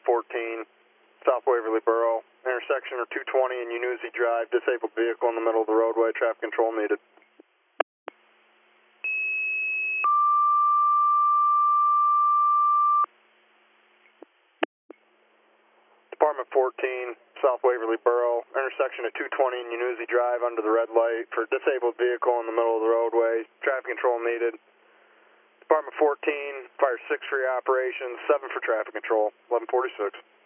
14, South Waverly Borough, intersection of 220 and Unuzi Drive, disabled vehicle in the middle of the roadway, traffic control needed. Department 14, South Waverly Borough, intersection of 220 and Unuzi Drive under the red light for disabled vehicle in the middle of the roadway, traffic control needed. Department 14, fire 6 for your operations, 7 for traffic control, 1146.